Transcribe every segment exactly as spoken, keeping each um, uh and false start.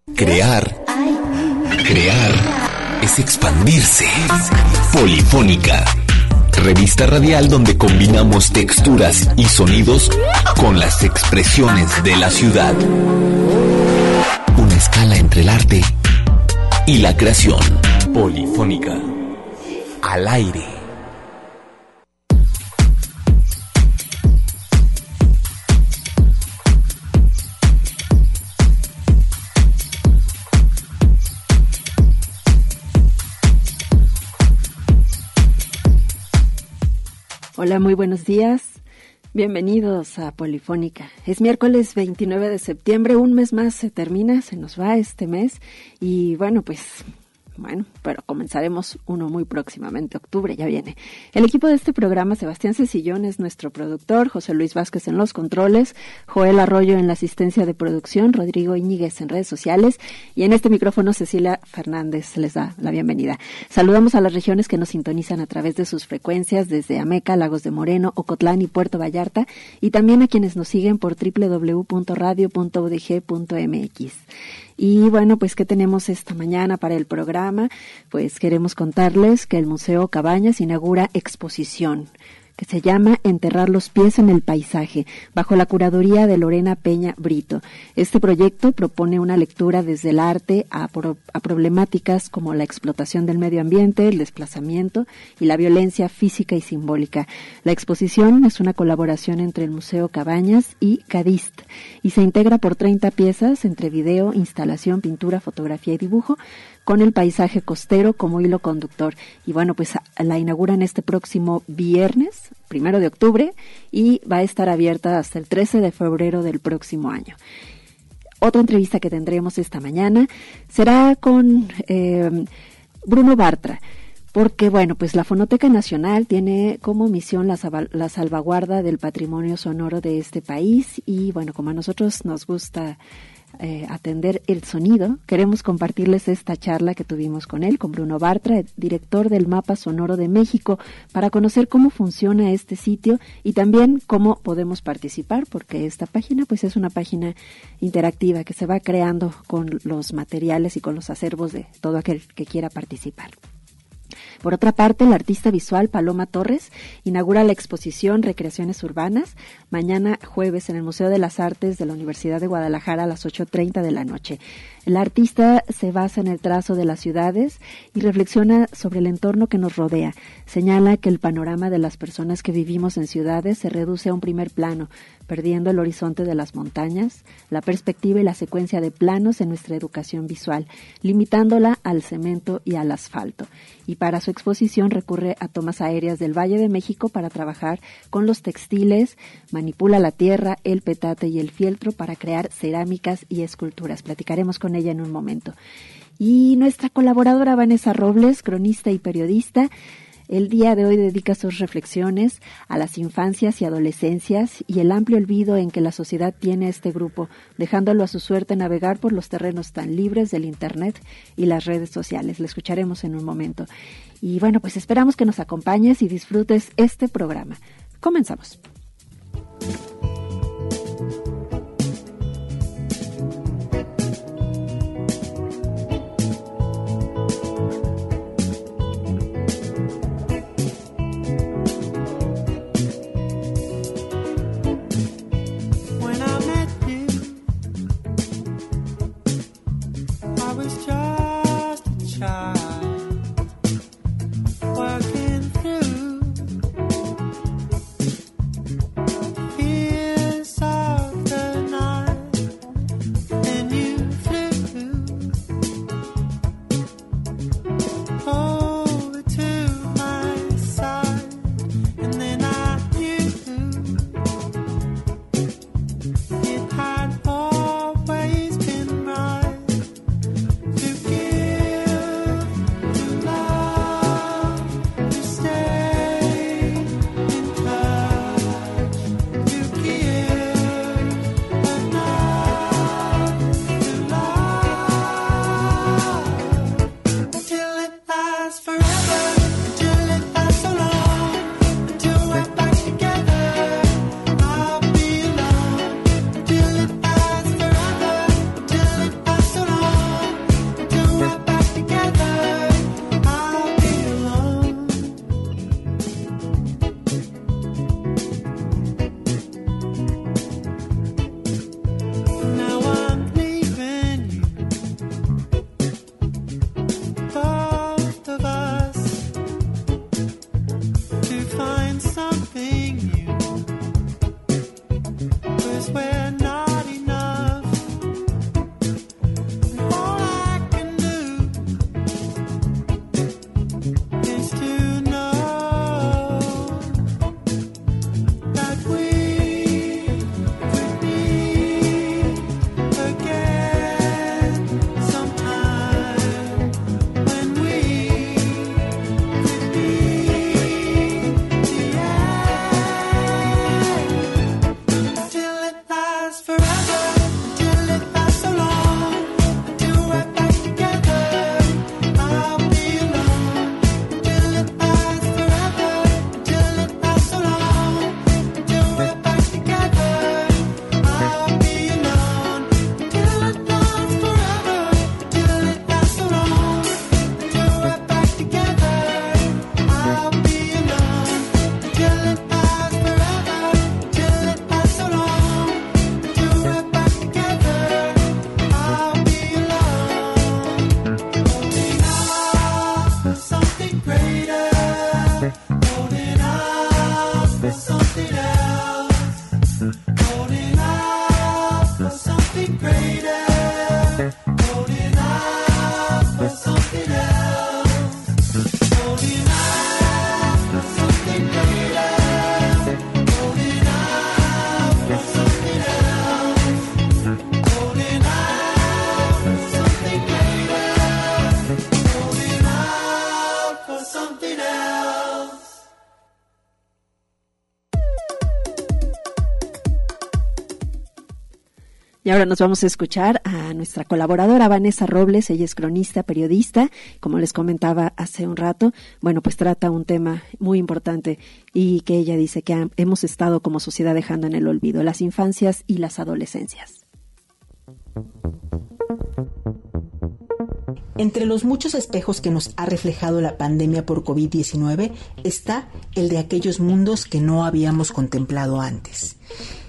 Crear, crear es expandirse. Polifónica, revista radial donde combinamos texturas y sonidos con las expresiones de la ciudad. Una escala entre el arte y la creación. Polifónica, al aire. Hola, muy buenos días. Bienvenidos a Polifónica. Es miércoles veintinueve de septiembre, un mes más se termina, se nos va este mes y bueno, pues... Bueno, pero comenzaremos uno muy próximamente, octubre ya viene. El equipo de este programa, Sebastián Cecillón es nuestro productor, José Luis Vázquez en los controles, Joel Arroyo en la asistencia de producción, Rodrigo Íñiguez en redes sociales y en este micrófono Cecilia Fernández les da la bienvenida. Saludamos a las regiones que nos sintonizan a través de sus frecuencias desde Ameca, Lagos de Moreno, Ocotlán y Puerto Vallarta y también a quienes nos siguen por doble u doble u doble u punto radio punto u d g punto m x. Y bueno, pues ¿qué tenemos esta mañana para el programa? Pues queremos contarles que el Museo Cabañas inaugura exposición que se llama Enterrar los pies en el paisaje, bajo la curaduría de Lorena Peña Brito. Este proyecto propone una lectura desde el arte a, pro, a problemáticas como la explotación del medio ambiente, el desplazamiento y la violencia física y simbólica. La exposición es una colaboración entre el Museo Cabañas y Cadist y se integra por treinta piezas entre video, instalación, pintura, fotografía y dibujo, con el paisaje costero como hilo conductor. Y bueno, pues la inauguran este próximo viernes, primero de octubre, y va a estar abierta hasta el trece de febrero del próximo año. Otra entrevista que tendremos esta mañana será con eh, Bruno Bartra, porque bueno, pues la Fonoteca Nacional tiene como misión la, la salvaguarda del patrimonio sonoro de este país y bueno, como a nosotros nos gusta Eh, atender el sonido, queremos compartirles esta charla que tuvimos con él, con Bruno Bartra, director del Mapa Sonoro de México, para conocer cómo funciona este sitio y también cómo podemos participar, porque esta página pues es una página interactiva que se va creando con los materiales y con los acervos de todo aquel que quiera participar. Por otra parte, la artista visual Paloma Torres inaugura la exposición Recreaciones Urbanas mañana jueves en el Museo de las Artes de la Universidad de Guadalajara a las ocho treinta de la noche. La artista se basa en el trazo de las ciudades y reflexiona sobre el entorno que nos rodea. Señala que el panorama de las personas que vivimos en ciudades se reduce a un primer plano, perdiendo el horizonte de las montañas, la perspectiva y la secuencia de planos en nuestra educación visual, limitándola al cemento y al asfalto. Y para su exposición recurre a tomas aéreas del Valle de México para trabajar con los textiles, manipula la tierra, el petate y el fieltro para crear cerámicas y esculturas. Platicaremos con ella en un momento. Y nuestra colaboradora Vanessa Robles, cronista y periodista, el día de hoy dedica sus reflexiones a las infancias y adolescencias y el amplio olvido en que la sociedad tiene a este grupo, dejándolo a su suerte navegar por los terrenos tan libres del Internet y las redes sociales. La escucharemos en un momento. Y bueno, pues esperamos que nos acompañes y disfrutes este programa. Comenzamos. Y ahora nos vamos a escuchar a nuestra colaboradora Vanessa Robles. Ella es cronista, periodista, como les comentaba hace un rato. Bueno, pues trata un tema muy importante y que ella dice que ha, hemos estado como sociedad dejando en el olvido, las infancias y las adolescencias. Entre los muchos espejos que nos ha reflejado la pandemia por covid diecinueve está el de aquellos mundos que no habíamos contemplado antes.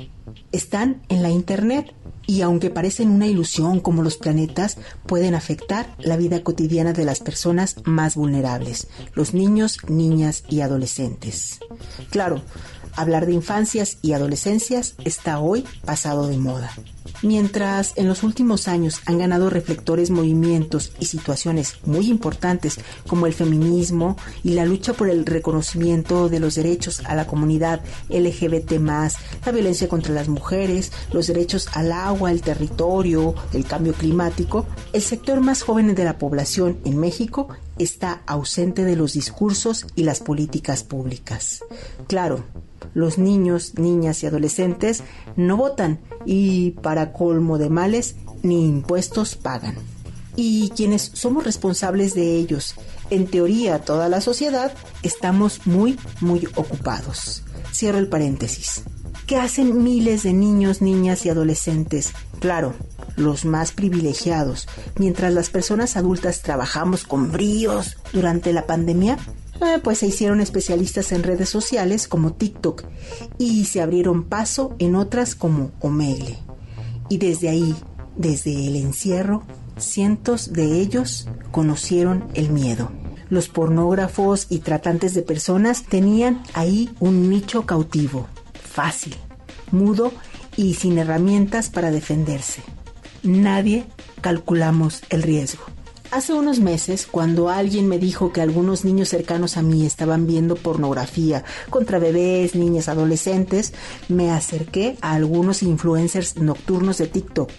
Están en la Internet y aunque parecen una ilusión como los planetas, pueden afectar la vida cotidiana de las personas más vulnerables, los niños, niñas y adolescentes. Claro, hablar de infancias y adolescencias está hoy pasado de moda. Mientras en los últimos años han ganado reflectores movimientos y situaciones muy importantes como el feminismo y la lucha por el reconocimiento de los derechos a la comunidad L G B T más, la violencia contra las mujeres, los derechos al agua, el territorio, el cambio climático, el sector más joven de la población en México está ausente de los discursos y las políticas públicas. Claro, los niños, niñas y adolescentes no votan y, para colmo de males, ni impuestos pagan. Y quienes somos responsables de ellos, en teoría toda la sociedad, estamos muy, muy ocupados. Cierro el paréntesis. ¿Qué hacen miles de niños, niñas y adolescentes? Claro, los más privilegiados, mientras las personas adultas trabajamos con bríos durante la pandemia. Eh, pues se hicieron especialistas en redes sociales como TikTok y se abrieron paso en otras como Omegle. Y desde ahí, desde el encierro, cientos de ellos conocieron el miedo. Los pornógrafos y tratantes de personas tenían ahí un nicho cautivo, fácil, mudo y sin herramientas para defenderse. Nadie calculamos el riesgo. Hace unos meses, cuando alguien me dijo que algunos niños cercanos a mí estaban viendo pornografía contra bebés, niñas, adolescentes, me acerqué a algunos influencers nocturnos de TikTok.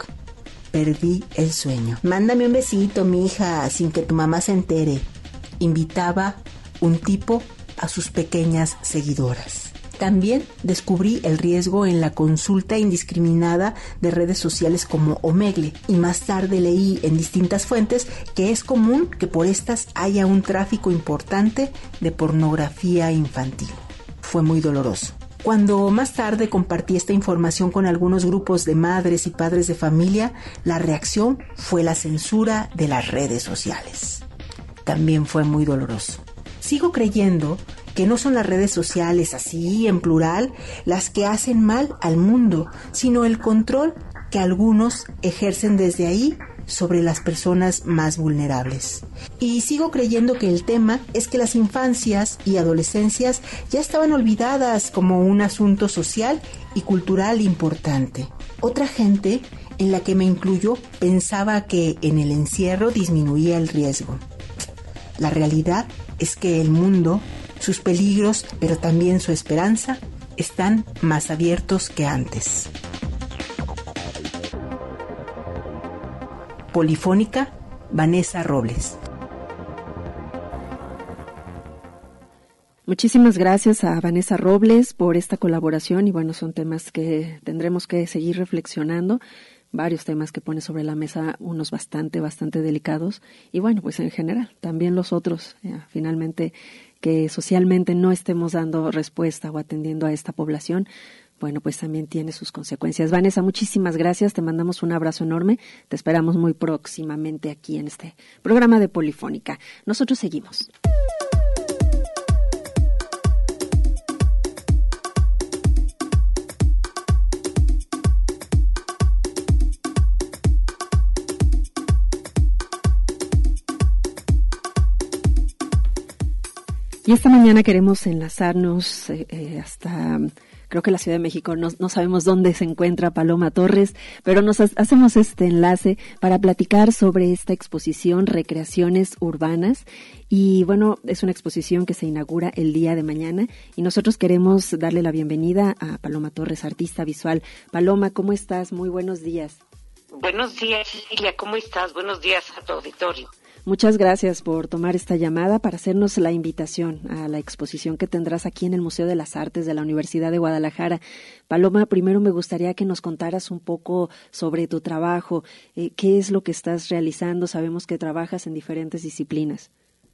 Perdí el sueño. Mándame un besito, mija, sin que tu mamá se entere. Invitaba un tipo a sus pequeñas seguidoras. También descubrí el riesgo en la consulta indiscriminada de redes sociales como Omegle y más tarde leí en distintas fuentes que es común que por estas haya un tráfico importante de pornografía infantil. Fue muy doloroso. Cuando más tarde compartí esta información con algunos grupos de madres y padres de familia, la reacción fue la censura de las redes sociales. También fue muy doloroso. Sigo creyendo que no son las redes sociales, así en plural, las que hacen mal al mundo, sino el control que algunos ejercen desde ahí sobre las personas más vulnerables. Y sigo creyendo que el tema es que las infancias y adolescencias ya estaban olvidadas como un asunto social y cultural importante. Otra gente, en la que me incluyo, pensaba que en el encierro disminuía el riesgo. La realidad es que el mundo, sus peligros, pero también su esperanza, están más abiertos que antes. Polifónica, Vanessa Robles. Muchísimas gracias a Vanessa Robles por esta colaboración y bueno, son temas que tendremos que seguir reflexionando. Varios temas que pone sobre la mesa, unos bastante, bastante delicados y bueno, pues en general, también los otros, eh, finalmente, que socialmente no estemos dando respuesta o atendiendo a esta población, bueno, pues también tiene sus consecuencias. Vanessa, muchísimas gracias, te mandamos un abrazo enorme, te esperamos muy próximamente aquí en este programa de Polifónica. Nosotros seguimos. Y esta mañana queremos enlazarnos eh, eh, hasta, creo que la Ciudad de México, no, no sabemos dónde se encuentra Paloma Torres, pero nos ha- hacemos este enlace para platicar sobre esta exposición Recreaciones Urbanas. Y bueno, es una exposición que se inaugura el día de mañana y nosotros queremos darle la bienvenida a Paloma Torres, artista visual. Paloma, ¿cómo estás? Muy buenos días. Buenos días, Cecilia, ¿cómo estás? Buenos días a tu auditorio. Muchas gracias por tomar esta llamada para hacernos la invitación a la exposición que tendrás aquí en el Museo de las Artes de la Universidad de Guadalajara. Paloma, primero me gustaría que nos contaras un poco sobre tu trabajo, eh, qué es lo que estás realizando. Sabemos que trabajas en diferentes disciplinas.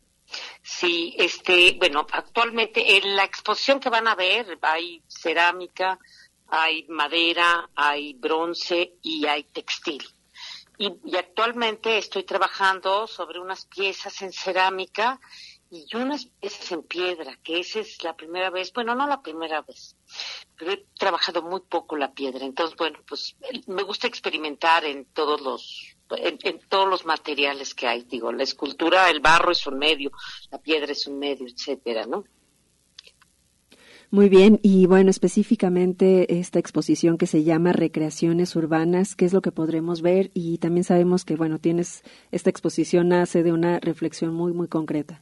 Sí, este, bueno, actualmente en la exposición que van a ver hay cerámica, hay madera, hay bronce y hay textil. Y, y actualmente estoy trabajando sobre unas piezas en cerámica y unas piezas en piedra, que esa es la primera vez, bueno, no la primera vez, pero he trabajado muy poco la piedra. Entonces, bueno, pues me gusta experimentar en todos los en, en todos los materiales que hay. Digo, la escultura, el barro es un medio, la piedra es un medio, etcétera, ¿no? Muy bien, y bueno, específicamente esta exposición que se llama Recreaciones Urbanas, ¿qué es lo que podremos ver? Y también sabemos que, bueno, tienes, esta exposición nace de una reflexión muy, muy concreta.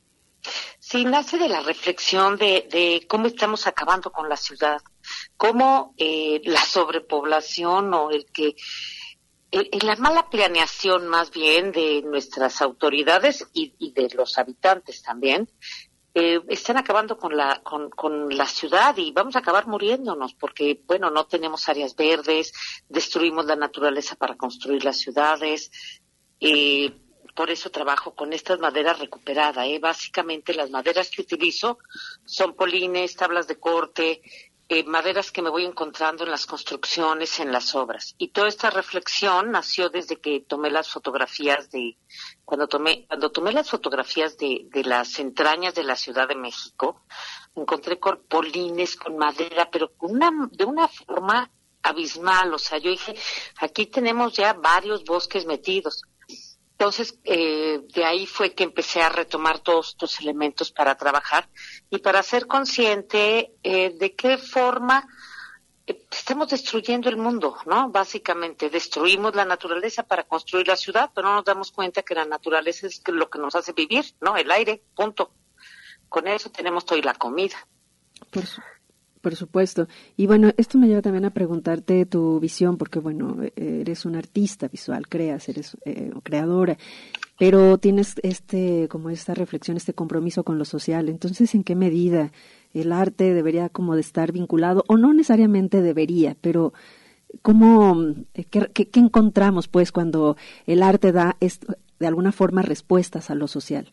Sí, nace de la reflexión de, de cómo estamos acabando con la ciudad, cómo eh, la sobrepoblación o el que, eh, la mala planeación más bien de nuestras autoridades y, y de los habitantes también, Eh, están acabando con la con, con la ciudad y vamos a acabar muriéndonos porque, bueno, no tenemos áreas verdes, destruimos la naturaleza para construir las ciudades. Eh, por eso trabajo con estas maderas recuperadas. Eh. Básicamente las maderas que utilizo son polines, tablas de corte, eh, maderas que me voy encontrando en las construcciones, en las obras. Y toda esta reflexión nació desde que tomé las fotografías de Cuando tomé, cuando tomé las fotografías de, de las entrañas de la Ciudad de México, encontré con polines, con madera, pero con una, de una forma abismal. O sea, yo dije, aquí tenemos ya varios bosques metidos. Entonces, eh, de ahí fue que empecé a retomar todos estos elementos para trabajar y para ser consciente eh, de qué forma estamos destruyendo el mundo, ¿no? Básicamente destruimos la naturaleza para construir la ciudad, pero no nos damos cuenta que la naturaleza es lo que nos hace vivir, ¿no? El aire, punto. Con eso tenemos toda la comida. Por, su, por supuesto. Y bueno, esto me lleva también a preguntarte tu visión, porque bueno, eres una artista visual, creas, eres eh, creadora, pero tienes este, como esta reflexión, este compromiso con lo social. Entonces, ¿en qué medida el arte debería como de estar vinculado, o no necesariamente debería, pero cómo, qué, qué, qué encontramos pues cuando el arte da esto, de alguna forma respuestas a lo social?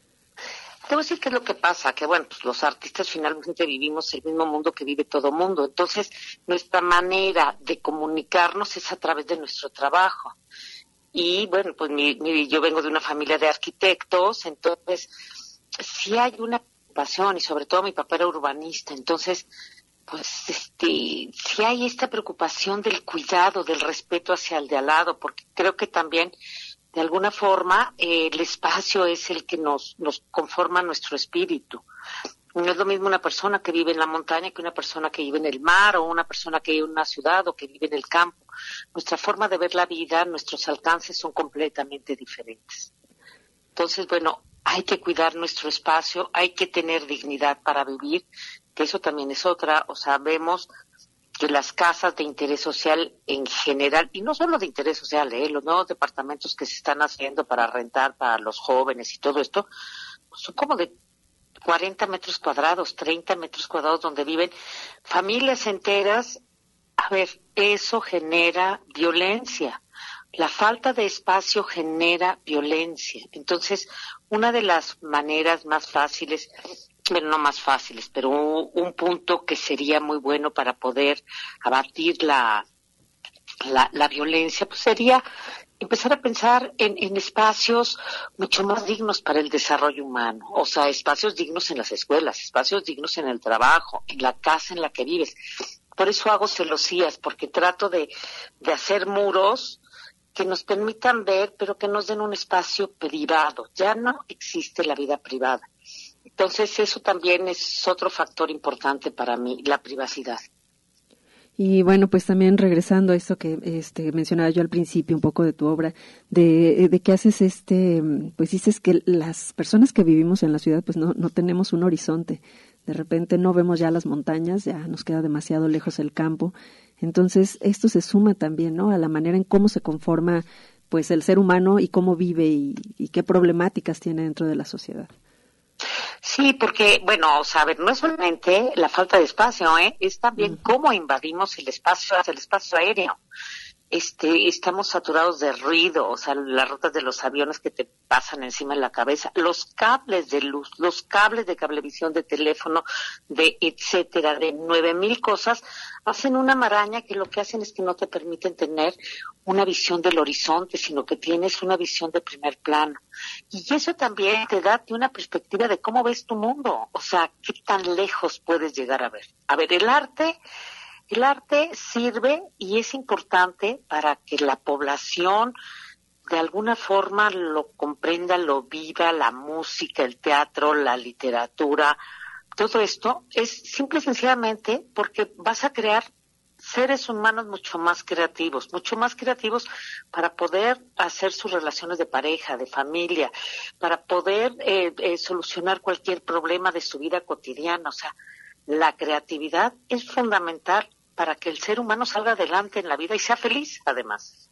Te voy a decir qué es lo que pasa, que bueno, pues los artistas finalmente vivimos el mismo mundo que vive todo mundo, entonces nuestra manera de comunicarnos es a través de nuestro trabajo. Y bueno, pues mi, mi, yo vengo de una familia de arquitectos, entonces sí hay una pasión, y sobre todo mi papá era urbanista, entonces pues este sí hay esta preocupación del cuidado, del respeto hacia el de al lado, porque creo que también de alguna forma eh, el espacio es el que nos nos conforma nuestro espíritu. No es lo mismo una persona que vive en la montaña que una persona que vive en el mar, o una persona que vive en una ciudad o que vive en el campo. Nuestra forma de ver la vida, nuestros alcances son completamente diferentes. Entonces, bueno, hay que cuidar nuestro espacio, hay que tener dignidad para vivir, que eso también es otra. O sea, vemos que las casas de interés social en general, y no solo de interés social, ¿eh? Los nuevos departamentos que se están haciendo para rentar para los jóvenes y todo esto, pues son como de cuarenta metros cuadrados, treinta metros cuadrados, donde viven familias enteras. A ver, eso genera violencia. La falta de espacio genera violencia. Entonces, una de las maneras más fáciles, bueno, no más fáciles, pero un, un punto que sería muy bueno para poder abatir la, la, la violencia, pues sería empezar a pensar en, en espacios mucho más dignos para el desarrollo humano. O sea, espacios dignos en las escuelas, espacios dignos en el trabajo, en la casa en la que vives. Por eso hago celosías, porque trato de, de hacer muros que nos permitan ver, pero que nos den un espacio privado. Ya no existe la vida privada. Entonces, eso también es otro factor importante para mí, la privacidad. Y bueno, pues también regresando a esto que este mencionaba yo al principio, un poco de tu obra, de, de que haces este, pues dices que las personas que vivimos en la ciudad, pues no, no tenemos un horizonte. De repente no vemos ya las montañas, ya nos queda demasiado lejos el campo. Entonces, esto se suma también, ¿no?, a la manera en cómo se conforma pues el ser humano y cómo vive y, y qué problemáticas tiene dentro de la sociedad. Sí, porque, bueno, o sea, a ver, no es solamente la falta de espacio, ¿eh? Es también uh-huh. cómo invadimos el espacio, el espacio aéreo. Este, estamos saturados de ruido, o sea, las rutas de los aviones que te pasan encima de la cabeza, los cables de luz, los cables de cablevisión, de teléfono, de etcétera, de nueve mil cosas, hacen una maraña que lo que hacen es que no te permiten tener una visión del horizonte, sino que tienes una visión de primer plano. Y eso también te da una perspectiva de cómo ves tu mundo, o sea, qué tan lejos puedes llegar a ver. A ver, el arte... El arte sirve y es importante para que la población de alguna forma lo comprenda, lo viva, la música, el teatro, la literatura, todo esto es simple y sencillamente porque vas a crear seres humanos mucho más creativos, mucho más creativos para poder hacer sus relaciones de pareja, de familia, para poder eh, eh, solucionar cualquier problema de su vida cotidiana. O sea, la creatividad es fundamental para que el ser humano salga adelante en la vida y sea feliz, además.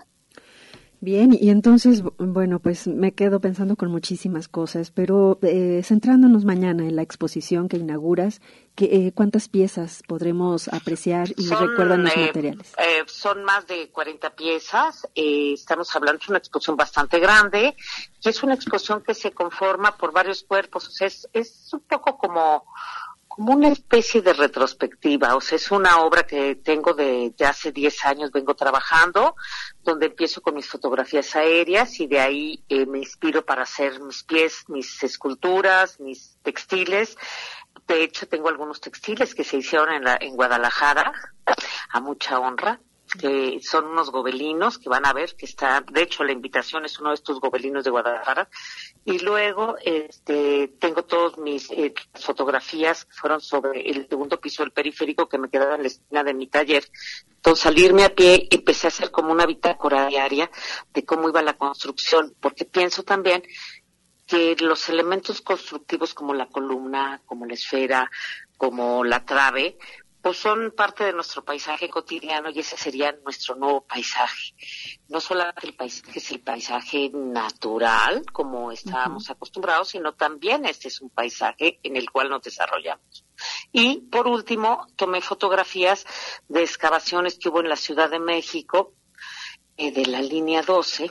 Bien, y entonces, bueno, pues me quedo pensando con muchísimas cosas, pero eh, centrándonos mañana en la exposición que inauguras, que, eh, ¿cuántas piezas podremos apreciar y son, recuerdan los eh, materiales? Eh, son más de cuarenta piezas, eh, estamos hablando de una exposición bastante grande, y es una exposición que se conforma por varios cuerpos, o sea, es, es un poco como... como una especie de retrospectiva, o sea, es una obra que tengo de, de hace diez años, vengo trabajando, donde empiezo con mis fotografías aéreas y de ahí eh, me inspiro para hacer mis pies, mis esculturas, mis textiles. De hecho, tengo algunos textiles que se hicieron en, la, en Guadalajara, a mucha honra, que son unos gobelinos que van a ver que está, de hecho la invitación es uno de estos gobelinos de Guadalajara, y luego este tengo todas mis eh, fotografías que fueron sobre el segundo piso del periférico que me quedaba en la esquina de mi taller. Entonces, salirme a pie, empecé a hacer como una bitácora diaria de cómo iba la construcción, porque pienso también que los elementos constructivos como la columna, como la esfera, como la trave, pues son parte de nuestro paisaje cotidiano y ese sería nuestro nuevo paisaje. No solamente el paisaje es el paisaje natural, como estábamos uh-huh. acostumbrados, sino también este es un paisaje en el cual nos desarrollamos. Y, por último, tomé fotografías de excavaciones que hubo en la Ciudad de México, eh, de la línea doce,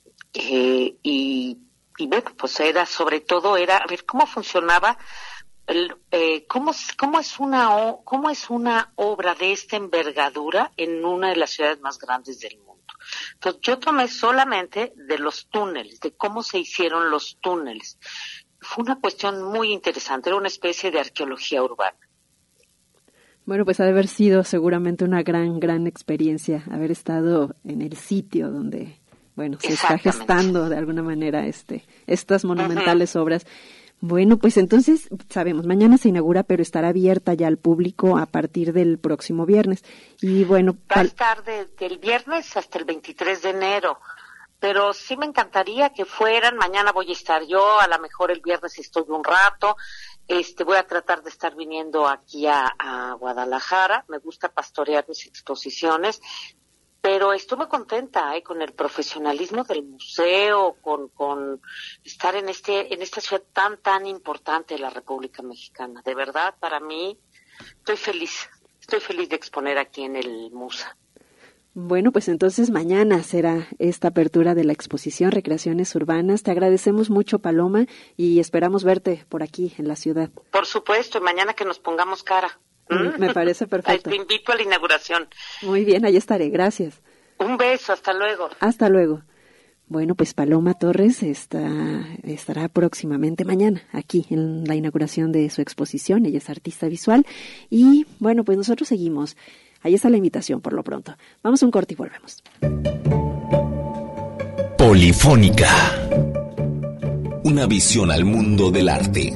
eh, y, y bueno, pues era, sobre todo, era a ver cómo funcionaba El, eh, ¿cómo, cómo es una cómo es una obra de esta envergadura en una de las ciudades más grandes del mundo? Entonces yo tomé solamente de los túneles, de cómo se hicieron los túneles. Fue una cuestión muy interesante, era una especie de arqueología urbana. Bueno, pues ha de haber sido seguramente una gran, gran experiencia haber estado en el sitio donde, bueno, se está gestando de alguna manera este estas monumentales uh-huh. obras. Bueno, pues entonces, sabemos, mañana se inaugura, pero estará abierta ya al público a partir del próximo viernes. Y bueno, va a estar desde el viernes hasta el veintitrés de enero, pero sí me encantaría que fueran. Mañana voy a estar yo, a lo mejor el viernes estoy un rato. Este, voy a tratar de estar viniendo aquí a, a Guadalajara. Me gusta pastorear mis exposiciones. Pero estoy muy contenta ¿eh? con el profesionalismo del museo, con, con estar en este en esta ciudad tan, tan importante de la República Mexicana. De verdad, para mí, estoy feliz. Estoy feliz de exponer aquí en el Musa. Bueno, pues entonces mañana será esta apertura de la exposición Recreaciones Urbanas. Te agradecemos mucho, Paloma, y esperamos verte por aquí en la ciudad. Por supuesto, y mañana que nos pongamos cara. Me parece perfecto. Te invito a la inauguración. Muy bien, ahí estaré, gracias. Un beso, hasta luego. Hasta luego. Bueno, pues Paloma Torres está, estará próximamente mañana aquí en la inauguración de su exposición. Ella es artista visual y bueno, pues nosotros seguimos. Ahí está la invitación por lo pronto. Vamos a un corte y volvemos. Polifónica. Una visión al mundo del arte.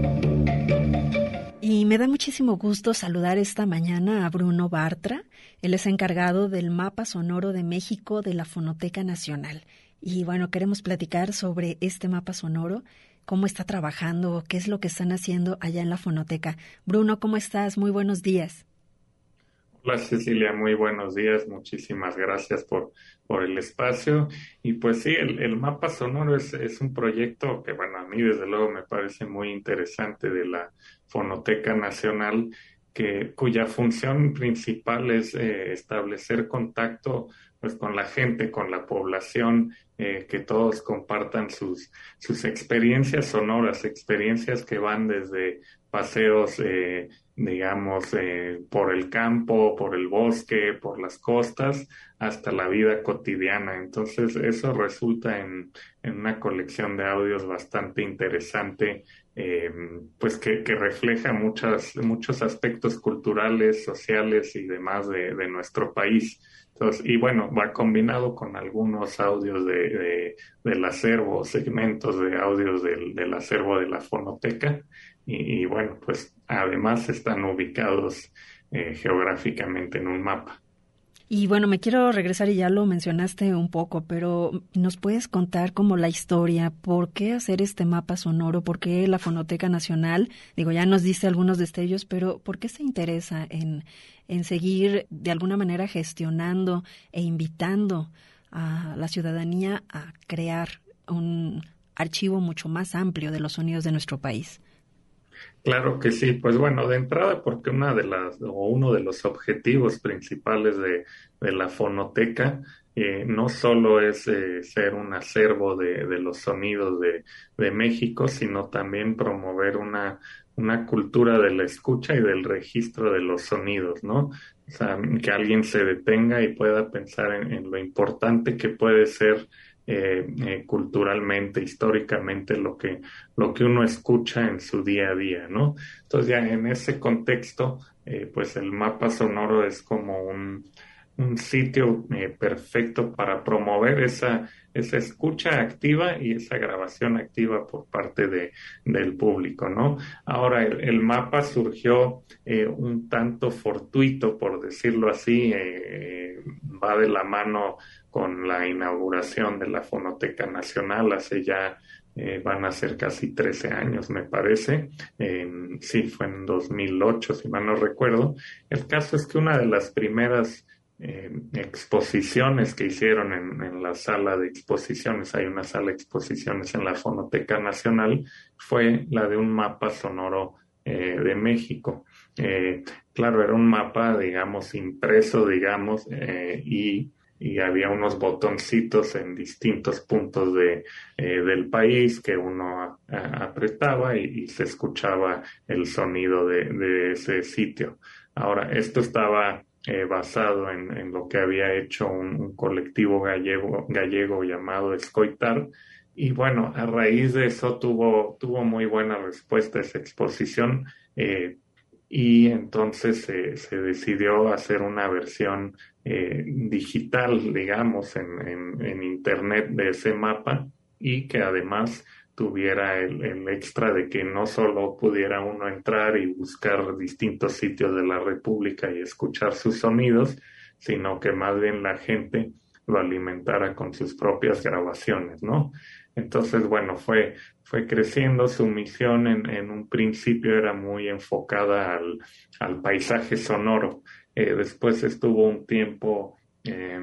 Y me da muchísimo gusto saludar esta mañana a Bruno Bartra. Él es encargado del mapa sonoro de México de la Fonoteca Nacional. Y bueno, queremos platicar sobre este mapa sonoro, cómo está trabajando, qué es lo que están haciendo allá en la Fonoteca. Bruno, ¿cómo estás? Muy buenos días. Hola Cecilia, muy buenos días, muchísimas gracias por, por el espacio. Y pues sí, el, el mapa sonoro es, es un proyecto que, bueno, a mí desde luego me parece muy interesante de la Fonoteca Nacional, que, cuya función principal es eh, establecer contacto pues con la gente, con la población, eh, que todos compartan sus, sus experiencias sonoras, experiencias que van desde paseos, eh, digamos, eh, por el campo, por el bosque, por las costas, hasta la vida cotidiana. Entonces, eso resulta en, en una colección de audios bastante interesante, eh, pues que, que refleja muchas, muchos aspectos culturales, sociales y demás de, de nuestro país. Entonces, y bueno, va combinado con algunos audios de, de, del acervo, segmentos de audios del, del acervo de la fonoteca. Y, y bueno, pues además están ubicados eh, geográficamente en un mapa. Y bueno, me quiero regresar y ya lo mencionaste un poco, pero ¿nos puedes contar como la historia? ¿Por qué hacer este mapa sonoro? ¿Por qué la Fonoteca Nacional? Digo, ya nos diste algunos destellos, pero ¿por qué se interesa en, en seguir de alguna manera gestionando e invitando a la ciudadanía a crear un archivo mucho más amplio de los sonidos de nuestro país? Claro que sí, pues bueno, de entrada porque una de las o uno de los objetivos principales de, de la fonoteca eh, no solo es eh, ser un acervo de, de los sonidos de, de México, sino también promover una, una cultura de la escucha y del registro de los sonidos, ¿no? O sea, que alguien se detenga y pueda pensar en, en lo importante que puede ser eh, eh, culturalmente, históricamente, lo que, lo que uno escucha en su día a día, ¿no? Entonces ya en ese contexto, eh, pues el mapa sonoro es como un, un sitio eh, perfecto para promover esa, esa escucha activa y esa grabación activa por parte de, del público, ¿no? Ahora, el, el mapa surgió eh, un tanto fortuito, por decirlo así, eh, va de la mano con la inauguración de la Fonoteca Nacional hace ya eh, van a ser casi trece años, me parece. Eh, sí, fue en dos mil ocho, si mal no recuerdo. El caso es que una de las primeras eh, exposiciones que hicieron en, en la sala de exposiciones, hay una sala de exposiciones en la Fonoteca Nacional, fue la de un mapa sonoro eh, de México. Eh, claro, era un mapa, digamos, impreso, digamos, eh, y y había unos botoncitos en distintos puntos de, eh, del país que uno a, a, apretaba y, y se escuchaba el sonido de, de ese sitio. Ahora, esto estaba eh, basado en, en lo que había hecho un, un colectivo gallego, gallego llamado Escoitar. Y bueno, a raíz de eso tuvo, tuvo muy buena respuesta esa exposición. Eh, y entonces eh, se decidió hacer una versión eh, digital, digamos, en, en, en internet de ese mapa y que además tuviera el, el extra de que no solo pudiera uno entrar y buscar distintos sitios de la República y escuchar sus sonidos, sino que más bien la gente lo alimentara con sus propias grabaciones, ¿no? Entonces, bueno, fue, fue creciendo su misión. En, en un principio era muy enfocada al, al paisaje sonoro. Eh, después estuvo un tiempo, eh,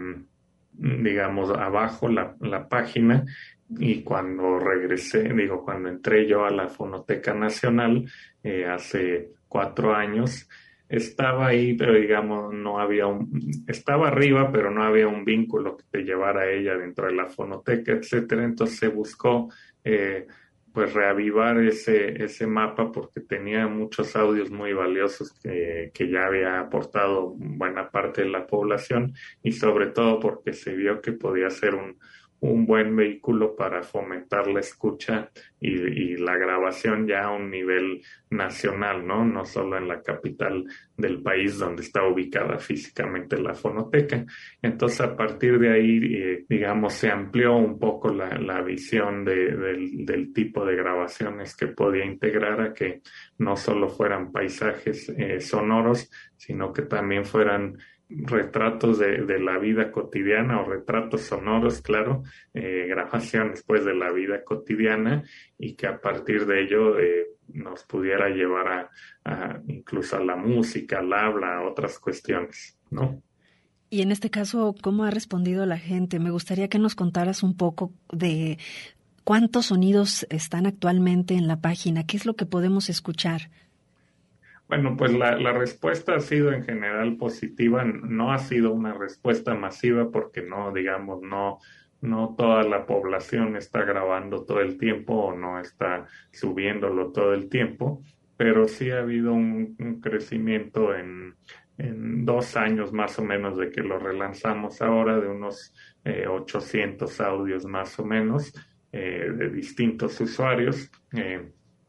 digamos, abajo la, la página, y cuando regresé, digo, cuando entré yo a la Fonoteca Nacional eh, hace cuatro años, estaba ahí, pero digamos, no había un, estaba arriba, pero no había un vínculo que te llevara a ella dentro de la fonoteca, etcétera. Entonces se buscó, eh, pues reavivar ese, ese mapa porque tenía muchos audios muy valiosos que, que ya había aportado buena parte de la población y sobre todo porque se vio que podía ser un un buen vehículo para fomentar la escucha y, y la grabación ya a un nivel nacional, ¿no? No solo en la capital del país donde está ubicada físicamente la fonoteca. Entonces, a partir de ahí, eh, digamos, se amplió un poco la, la visión de, del, del tipo de grabaciones que podía integrar, a que no solo fueran paisajes eh, sonoros, sino que también fueran retratos de, de la vida cotidiana o retratos sonoros, claro, eh, grabaciones pues de la vida cotidiana, y que a partir de ello eh, nos pudiera llevar a, a incluso a la música, al habla, a otras cuestiones, ¿no? Y en este caso, ¿cómo ha respondido la gente? Me gustaría que nos contaras un poco de cuántos sonidos están actualmente en la página, qué es lo que podemos escuchar. Bueno, pues la, la respuesta ha sido en general positiva, no ha sido una respuesta masiva porque no, digamos, no, no toda la población está grabando todo el tiempo o no está subiéndolo todo el tiempo, pero sí ha habido un, un crecimiento en, en dos años más o menos de que lo relanzamos ahora, de unos eh, ochocientos audios más o menos eh, de distintos usuarios eh,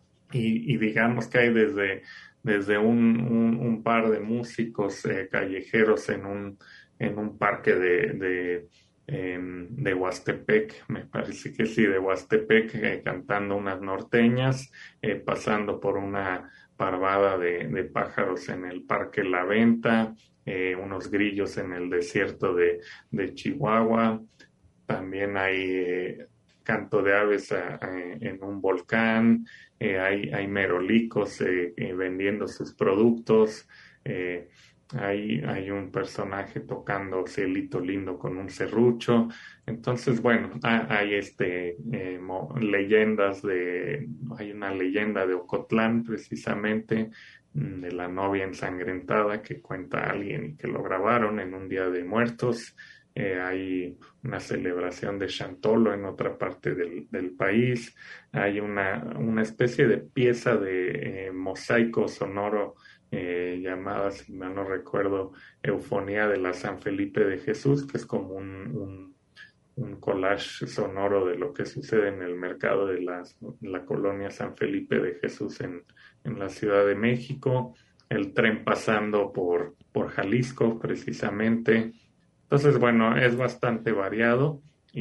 y, y digamos que hay desde desde un, un, un par de músicos eh, callejeros en un, en un parque de, de, eh, de Huastepec, me parece que sí, de Huastepec, eh, cantando unas norteñas, eh, pasando por una parvada de, de pájaros en el Parque La Venta, eh, unos grillos en el desierto de, de Chihuahua, también hay eh, canto de aves a, a, en un volcán, eh, hay, hay merolicos eh, eh, vendiendo sus productos, eh, hay, hay un personaje tocando Cielito Lindo con un serrucho. Entonces, bueno, hay este eh, mo, leyendas de, hay una leyenda de Ocotlán precisamente, de la novia ensangrentada que cuenta a alguien y que lo grabaron en un Día de Muertos. Eh, hay una celebración de Chantolo en otra parte del, del país, hay una, una especie de pieza de eh, mosaico sonoro eh, llamada, si mal no recuerdo, Eufonía de la San Felipe de Jesús, que es como un, un, un collage sonoro de lo que sucede en el mercado de la, la colonia San Felipe de Jesús en, en la Ciudad de México, el tren pasando por, por Jalisco precisamente. Entonces, bueno, es bastante variado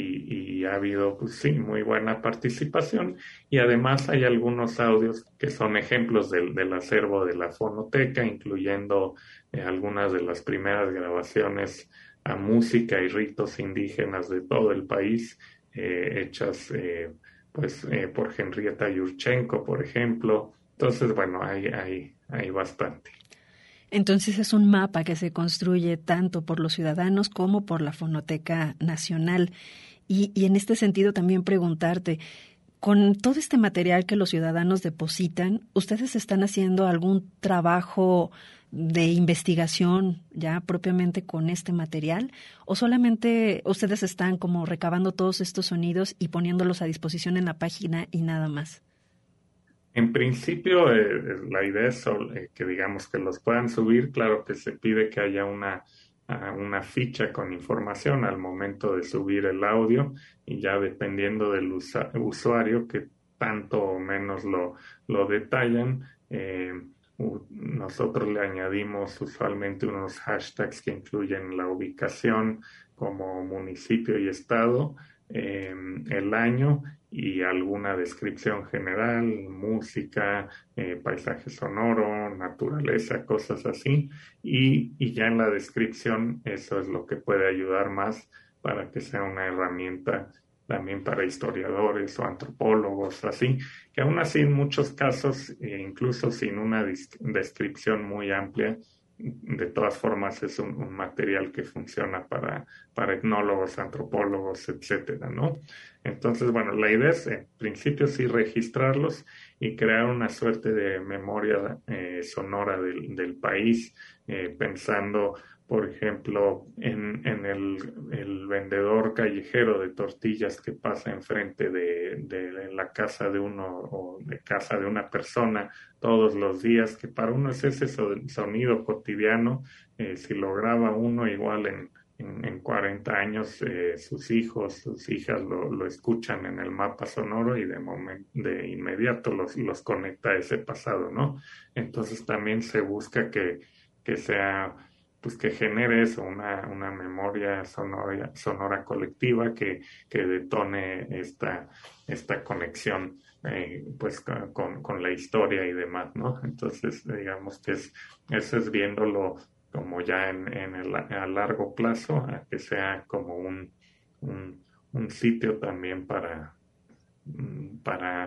y, y ha habido, pues sí, muy buena participación y además hay algunos audios que son ejemplos del, del acervo de la fonoteca, incluyendo eh, algunas de las primeras grabaciones a música y ritos indígenas de todo el país, eh, hechas eh, pues eh, por Henrietta Yurchenko, por ejemplo. Entonces, bueno, hay, hay, hay bastante. Entonces es un mapa que se construye tanto por los ciudadanos como por la Fonoteca Nacional. Y, y en este sentido también preguntarte, con todo este material que los ciudadanos depositan, ¿ustedes están haciendo algún trabajo de investigación ya propiamente con este material? ¿O solamente ustedes están como recabando todos estos sonidos y poniéndolos a disposición en la página y nada más? En principio, eh, la idea es eh, que digamos que los puedan subir. Claro que se pide que haya una, uh, una ficha con información al momento de subir el audio y ya dependiendo del usa- usuario que tanto o menos lo, lo detallan, eh, u- nosotros le añadimos usualmente unos hashtags que incluyen la ubicación como municipio y estado, eh, el año y alguna descripción general, música, eh, paisaje sonoro, naturaleza, cosas así. Y, y ya en la descripción eso es lo que puede ayudar más para que sea una herramienta también para historiadores o antropólogos, así, que aún así en muchos casos, eh, incluso sin una descripción muy amplia, de todas formas es un, un material que funciona para, para etnólogos, antropólogos, etcétera, ¿no? Entonces, bueno, la idea es en principio sí registrarlos y crear una suerte de memoria eh, sonora del, del país, eh, pensando, por ejemplo, en, en el, el vendedor callejero de tortillas que pasa enfrente de, de la casa de uno o de casa de una persona todos los días, que para uno es ese sonido cotidiano, eh, si lo graba uno igual en En, en cuarenta años eh, sus hijos, sus hijas lo, lo escuchan en el mapa sonoro y de, moment, de inmediato los, los conecta a ese pasado, ¿no? Entonces también se busca que, que sea, pues que genere eso, una, una memoria sonora, sonora colectiva que, que detone esta, esta conexión eh, pues con, con la historia y demás, ¿no? Entonces digamos que es, eso es viéndolo como ya en, en el, a largo plazo, a que sea como un, un, un sitio también para, para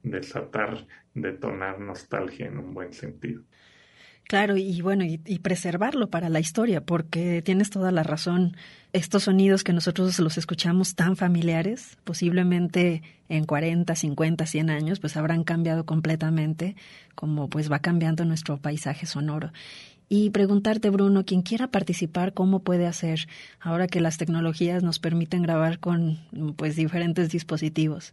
desatar, detonar nostalgia en un buen sentido. Claro, y bueno, y, y preservarlo para la historia, porque tienes toda la razón. Estos sonidos que nosotros los escuchamos tan familiares, posiblemente en cuarenta, cincuenta, cien años, pues habrán cambiado completamente, como pues va cambiando nuestro paisaje sonoro. Y preguntarte, Bruno, quien quiera participar, ¿cómo puede hacer ahora que las tecnologías nos permiten grabar con pues diferentes dispositivos?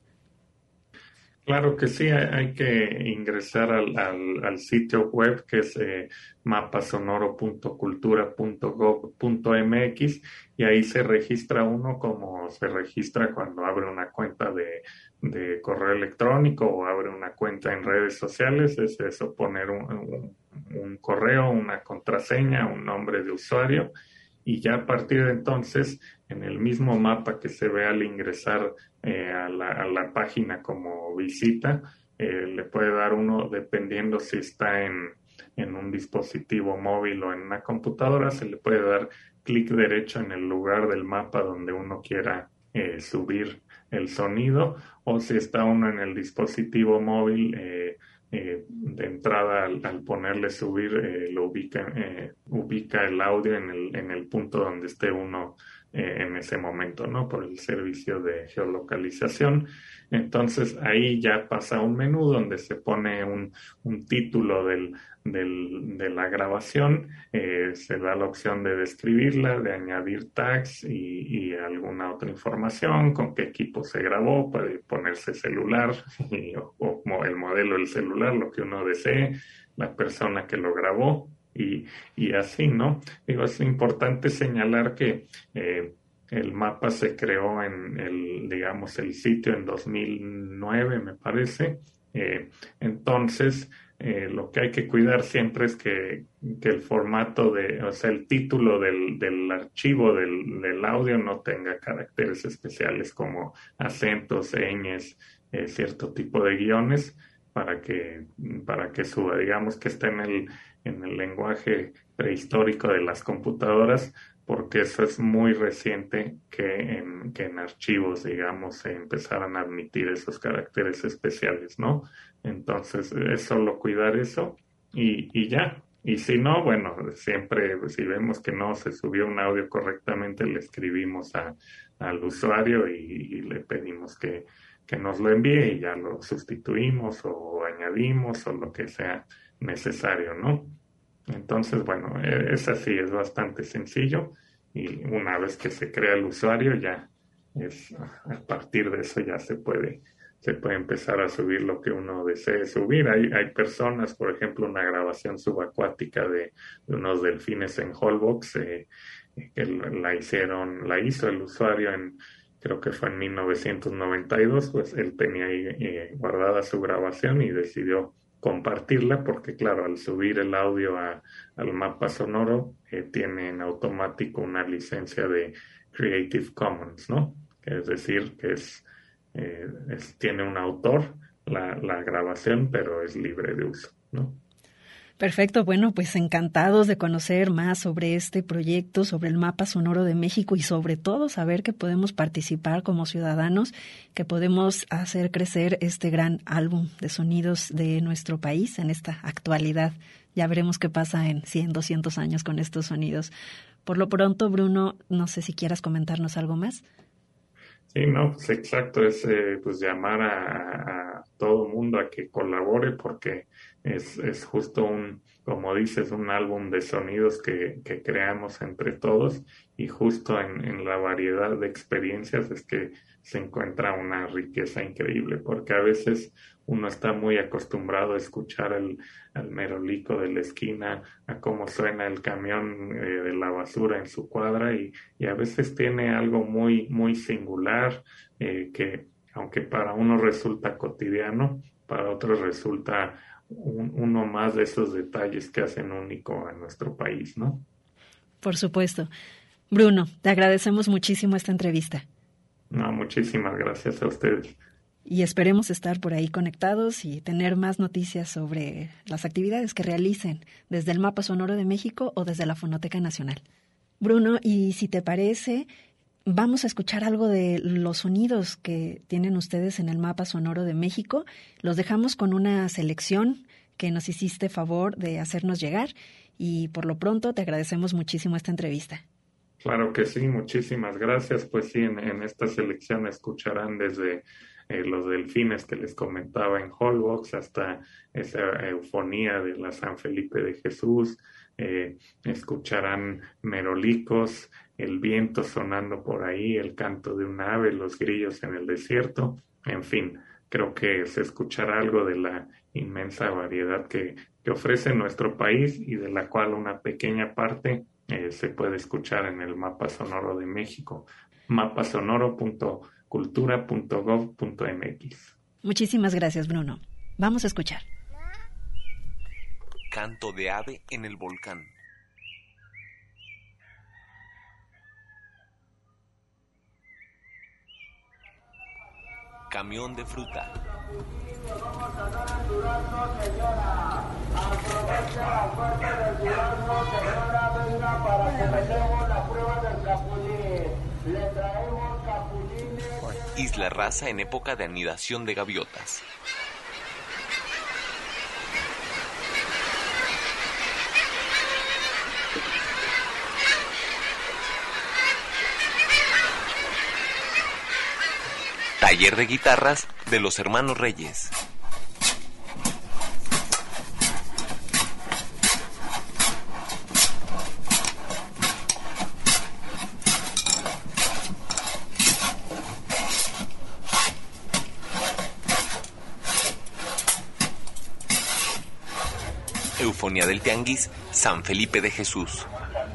Claro que sí, hay, hay que ingresar al, al, al sitio web que es eh, mapasonoro punto cultura punto gob punto eme equis, y ahí se registra uno como se registra cuando abre una cuenta de, de correo electrónico o abre una cuenta en redes sociales. Es eso, poner un, un, un correo, una contraseña, un nombre de usuario, y ya a partir de entonces, en el mismo mapa que se ve al ingresar eh, a, la, a la página como visita, eh, le puede dar uno, dependiendo si está en, en un dispositivo móvil o en una computadora, se le puede dar clic derecho en el lugar del mapa donde uno quiera eh, subir el sonido, o si está uno en el dispositivo móvil, eh, Eh, de entrada al, al ponerle subir eh, lo ubica eh, ubica el audio en el en el punto donde esté uno eh, en ese momento, ¿no? Por el servicio de geolocalización. Entonces ahí ya pasa un menú donde se pone un, un título del, del, de la grabación, eh, se da la opción de describirla, de añadir tags y, y alguna otra información, con qué equipo se grabó, puede ponerse celular y, o, o el modelo del celular, lo que uno desee, la persona que lo grabó y, y así, ¿no? Digo, es importante señalar que eh, el mapa se creó en el, digamos, el sitio en dos mil nueve, me parece. Eh, entonces, eh, lo que hay que cuidar siempre es que, que el formato de, o sea, el título del, del archivo del, del audio no tenga caracteres especiales como acentos, señas, eh, cierto tipo de guiones, para que, para que suba, digamos que esté en el, en el lenguaje prehistórico de las computadoras, porque eso es muy reciente que en, que en archivos, digamos, se empezaran a admitir esos caracteres especiales, ¿no? Entonces, es solo cuidar eso y, y ya. Y si no, bueno, siempre, si vemos que no se subió un audio correctamente, le escribimos a, al usuario y, y le pedimos que, que nos lo envíe y ya lo sustituimos o añadimos o lo que sea necesario, ¿no? Entonces, bueno, es así, es bastante sencillo, y una vez que se crea el usuario, ya es, a partir de eso ya se puede, se puede empezar a subir lo que uno desee subir. Hay, hay personas, por ejemplo, una grabación subacuática de, de unos delfines en Holbox, eh, que la hicieron, la hizo el usuario en, creo que fue en mil novecientos noventa y dos, pues él tenía ahí eh, guardada su grabación y decidió compartirla porque, claro, al subir el audio a, al mapa sonoro eh, tiene en automático una licencia de Creative Commons, ¿no? Es decir, que es, eh, es tiene un autor la, la grabación, pero es libre de uso, ¿no? Perfecto, bueno, pues encantados de conocer más sobre este proyecto, sobre el Mapa Sonoro de México y sobre todo saber que podemos participar como ciudadanos, que podemos hacer crecer este gran álbum de sonidos de nuestro país en esta actualidad. Ya veremos qué pasa en cien, doscientos años con estos sonidos. Por lo pronto, Bruno, no sé si quieras comentarnos algo más. Sí, no, pues exacto, es eh, pues llamar a, a todo mundo a que colabore porque es, es justo un, como dices, un álbum de sonidos que, que creamos entre todos, y justo en, en la variedad de experiencias es que se encuentra una riqueza increíble, porque a veces uno está muy acostumbrado a escuchar el, al merolico de la esquina, a cómo suena el camión eh, de la basura en su cuadra, y, y a veces tiene algo muy, muy singular eh, que, aunque para uno resulta cotidiano, para otros resulta un, uno más de esos detalles que hacen único a nuestro país, ¿no? Por supuesto. Bruno, te agradecemos muchísimo esta entrevista. No, muchísimas gracias a ustedes. Y esperemos estar por ahí conectados y tener más noticias sobre las actividades que realicen desde el Mapa Sonoro de México o desde la Fonoteca Nacional. Bruno, y si te parece, vamos a escuchar algo de los sonidos que tienen ustedes en el mapa sonoro de México. Los dejamos con una selección que nos hiciste favor de hacernos llegar y por lo pronto te agradecemos muchísimo esta entrevista. Claro que sí, muchísimas gracias. Pues sí, en, en esta selección escucharán desde eh, los delfines que les comentaba en Holbox hasta esa eufonía de la San Felipe de Jesús. Eh, escucharán merolicos, el viento sonando por ahí, el canto de un ave, los grillos en el desierto, en fin, creo que se escuchará algo de la inmensa variedad que, que ofrece nuestro país y de la cual una pequeña parte eh, se puede escuchar en el Mapa Sonoro de México, mapasonoro punto cultura punto gov punto m x. Muchísimas gracias, Bruno. Vamos a escuchar. Canto de ave en el volcán. Camión de fruta. Isla Raza en época de anidación de gaviotas. Taller de guitarras de los hermanos Reyes. Eufonía del Tianguis, San Felipe de Jesús.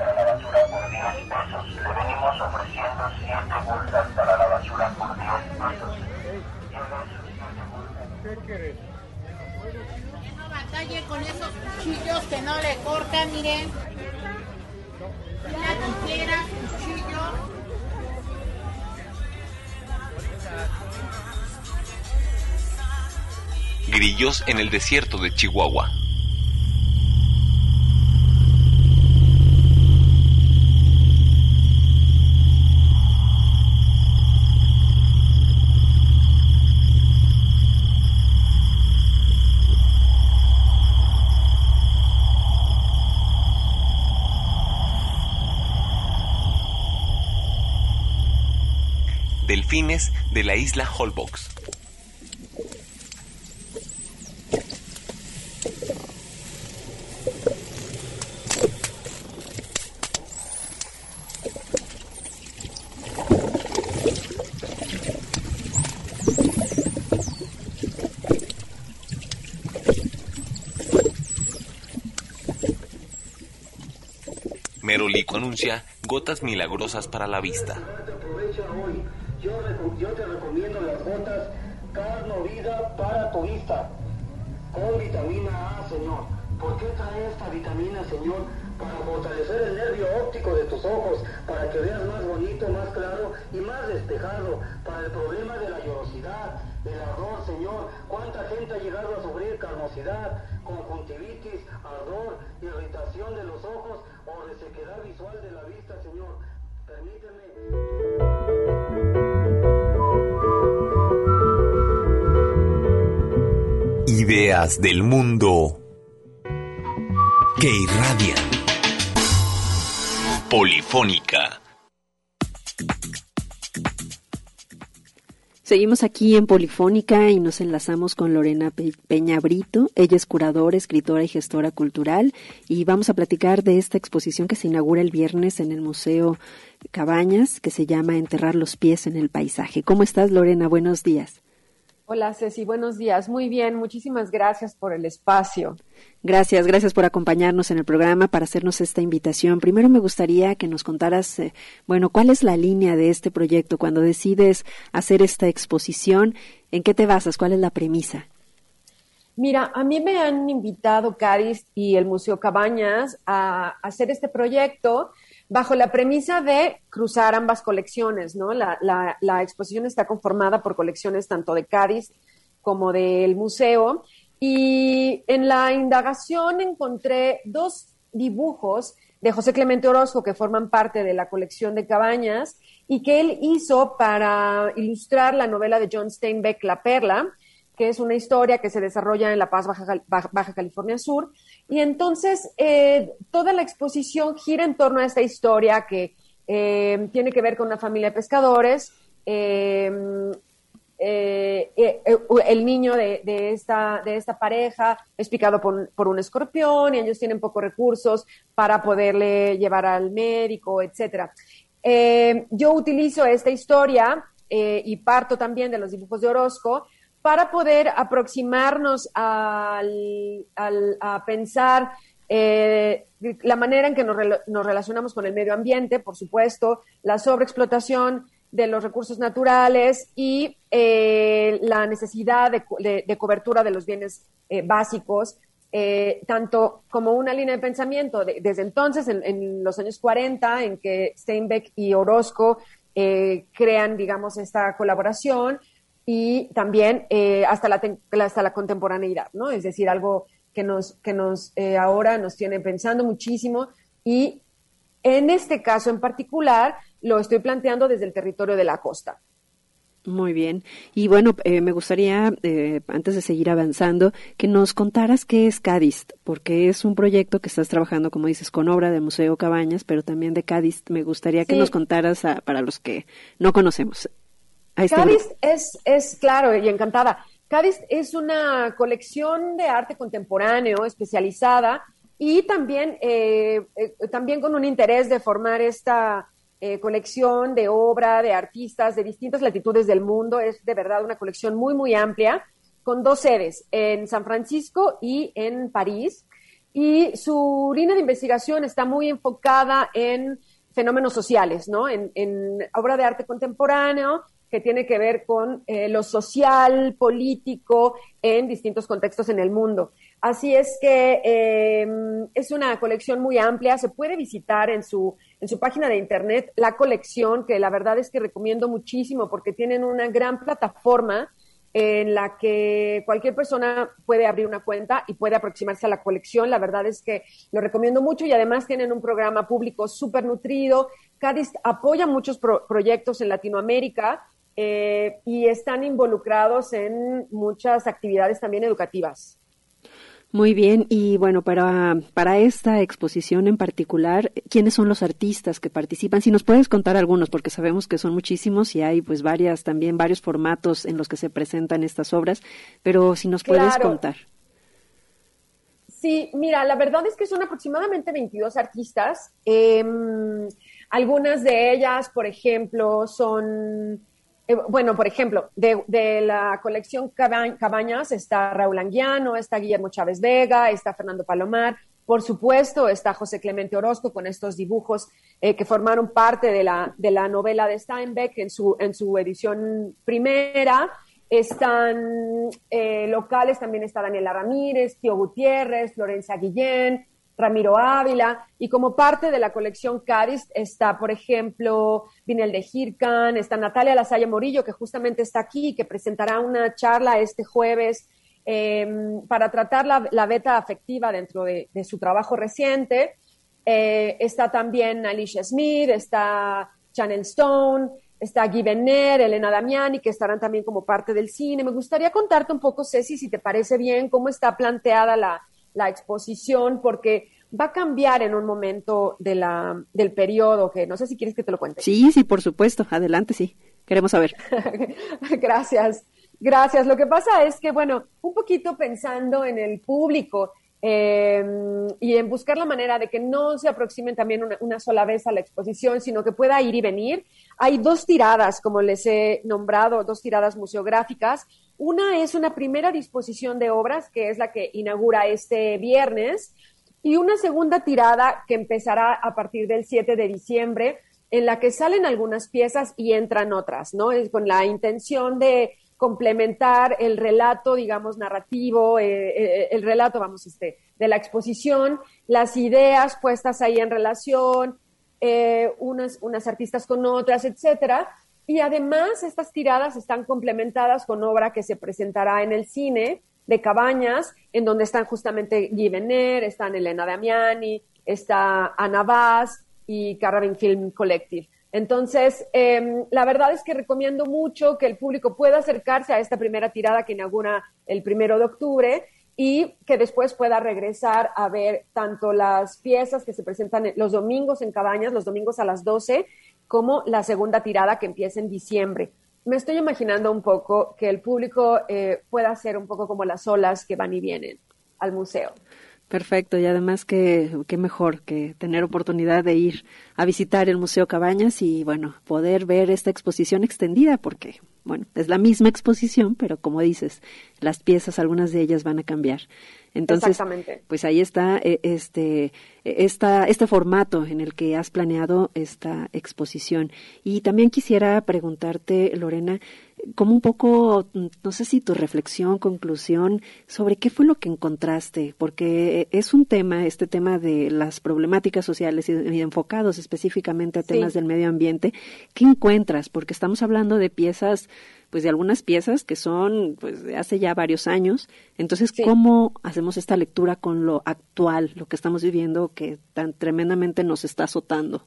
No batalle con esos cuchillos que no le cortan, miren. La tijera, cuchillo. Grillos en el desierto de Chihuahua. Delfines de la isla Holbox. Merolico anuncia gotas milagrosas para la vista. Yo, yo te recomiendo las gotas Carno Vida para tu vista, con vitamina A, Señor. ¿Por qué trae esta vitamina, Señor? Para fortalecer el nervio óptico de tus ojos, para que veas más bonito, más claro y más despejado, para el problema de la llorosidad, del ardor, Señor. ¿Cuánta gente ha llegado a sufrir carnosidad, conjuntivitis, ardor, irritación de los ojos o resequedad visual de la vista, Señor? Permíteme... Ideas del mundo que irradian. Polifónica. Seguimos aquí en Polifónica y nos enlazamos con Lorena Pe- Peña Brito. Ella es curadora, escritora y gestora cultural y vamos a platicar de esta exposición que se inaugura el viernes en el Museo Cabañas, que se llama Enterrar los pies en el paisaje. ¿Cómo estás, Lorena? Buenos días. Hola, Ceci, buenos días. Muy bien, muchísimas gracias por el espacio. Gracias, gracias por acompañarnos en el programa, para hacernos esta invitación. Primero me gustaría que nos contaras, eh, bueno, ¿cuál es la línea de este proyecto? Cuando decides hacer esta exposición, ¿en qué te basas? ¿Cuál es la premisa? Mira, a mí me han invitado Cádiz y el Museo Cabañas a hacer este proyecto bajo la premisa de cruzar ambas colecciones, ¿no? La, la, la exposición está conformada por colecciones tanto de Cádiz como del museo, y en la indagación encontré dos dibujos de José Clemente Orozco que forman parte de la colección de Cabañas y que él hizo para ilustrar la novela de John Steinbeck, La Perla, que es una historia que se desarrolla en La Paz, Baja, Baja, Baja California Sur. Y entonces eh, toda la exposición gira en torno a esta historia que eh, tiene que ver con una familia de pescadores. Eh, eh, eh, eh, el niño de, de, esta, de esta pareja es picado por, por un escorpión y ellos tienen pocos recursos para poderle llevar al médico, etcétera. Eh, yo utilizo esta historia eh, y parto también de los dibujos de Orozco para poder aproximarnos al, al, a pensar eh, la manera en que nos, re, nos relacionamos con el medio ambiente, por supuesto, la sobreexplotación de los recursos naturales y eh, la necesidad de, de, de cobertura de los bienes eh, básicos, eh, tanto como una línea de pensamiento de, desde entonces, en, en los años cuarenta, en que Steinbeck y Orozco eh, crean, digamos, esta colaboración, y también eh, hasta, la, hasta la contemporaneidad, ¿no? Es decir, algo que nos, que nos eh, ahora nos tiene pensando muchísimo, y en este caso en particular lo estoy planteando desde el territorio de la costa. Muy bien. Y bueno, eh, me gustaría, eh, antes de seguir avanzando, que nos contaras qué es Cadist, porque es un proyecto que estás trabajando, como dices, con obra del Museo Cabañas, pero también de Cadist. Me gustaría que sí. nos contaras a, para los que no conocemos. Cadist es, es, claro, y encantada. Cadist es una colección de arte contemporáneo especializada y también, eh, eh, también con un interés de formar esta eh, colección de obra de artistas de distintas latitudes del mundo. Es de verdad una colección muy, muy amplia, con dos sedes, en San Francisco y en París. Y su línea de investigación está muy enfocada en fenómenos sociales, ¿no? En, en obra de arte contemporáneo, que tiene que ver con eh, lo social, político, en distintos contextos en el mundo. Así es que eh, es una colección muy amplia. Se puede visitar en su, en su página de internet la colección, que la verdad es que recomiendo muchísimo porque tienen una gran plataforma en la que cualquier persona puede abrir una cuenta y puede aproximarse a la colección. La verdad es que lo recomiendo mucho y además tienen un programa público súper nutrido. Cadist apoya muchos pro- proyectos en Latinoamérica, Eh, y están involucrados en muchas actividades también educativas. Muy bien, y bueno, para, para esta exposición en particular, ¿quiénes son los artistas que participan? Si nos puedes contar algunos, porque sabemos que son muchísimos y hay pues varias, también varios formatos en los que se presentan estas obras, pero si nos puedes Claro. contar. Sí, mira, la verdad es que son aproximadamente veintidós artistas. Eh, algunas de ellas, por ejemplo, son... Eh, bueno, por ejemplo, de, de la colección Cabañas está Raúl Anguiano, está Guillermo Chávez Vega, está Fernando Palomar, por supuesto está José Clemente Orozco con estos dibujos eh, que formaron parte de la, de la novela de Steinbeck en su, en su edición primera. Están eh, locales, también está Daniela Ramírez, Tío Gutiérrez, Florencia Guillén, Ramiro Ávila, y como parte de la colección Cadist está, por ejemplo, Vinel de Hircan, está Natalia Lasalle Morillo, que justamente está aquí, que presentará una charla este jueves eh, para tratar la, la beta afectiva dentro de, de su trabajo reciente. Eh, está también Alicia Smith, está Chanel Stone, está Guy Benner, Elena Damiani, que estarán también como parte del cine. Me gustaría contarte un poco, Ceci, si te parece bien, cómo está planteada la la exposición, porque va a cambiar en un momento de la, del periodo, que no sé si quieres que te lo cuente. Sí, sí, por supuesto. Adelante, sí. Queremos saber. Gracias, gracias. Lo que pasa es que, bueno, un poquito pensando en el público eh, y en buscar la manera de que no se aproximen también una, una sola vez a la exposición, sino que pueda ir y venir. Hay dos tiradas, como les he nombrado, dos tiradas museográficas. Una es una primera disposición de obras, que es la que inaugura este viernes, y una segunda tirada que empezará a partir del siete de diciembre, en la que salen algunas piezas y entran otras, ¿no? Es con la intención de complementar el relato, digamos, narrativo, eh, eh, el relato, vamos, este, de la exposición, las ideas puestas ahí en relación, eh, unas, unas artistas con otras, etcétera. Y además estas tiradas están complementadas con obra que se presentará en el cine de Cabañas, en donde están justamente Guy Benner, están Elena Damiani, está Ana Vaz y Carabin Film Collective. Entonces, eh, la verdad es que recomiendo mucho que el público pueda acercarse a esta primera tirada que inaugura el primero de octubre y que después pueda regresar a ver tanto las piezas que se presentan los domingos en Cabañas, los domingos a las doce, como la segunda tirada que empieza en diciembre. Me estoy imaginando un poco que el público eh, pueda ser un poco como las olas que van y vienen al museo. Perfecto, y además que qué mejor que tener oportunidad de ir a visitar el Museo Cabañas y, bueno, poder ver esta exposición extendida, porque, bueno, es la misma exposición, pero como dices, las piezas, algunas de ellas van a cambiar. Entonces, pues ahí está este, esta, este formato en el que has planeado esta exposición. Y también quisiera preguntarte, Lorena, como un poco, no sé si tu reflexión, conclusión, sobre qué fue lo que encontraste, porque es un tema, este tema de las problemáticas sociales y, y enfocados específicamente a temas sí. del medio ambiente. ¿Qué encuentras? Porque estamos hablando de piezas, pues de algunas piezas que son pues de hace ya varios años. Entonces, sí. ¿cómo hacemos esta lectura con lo actual, lo que estamos viviendo que tan tremendamente nos está azotando?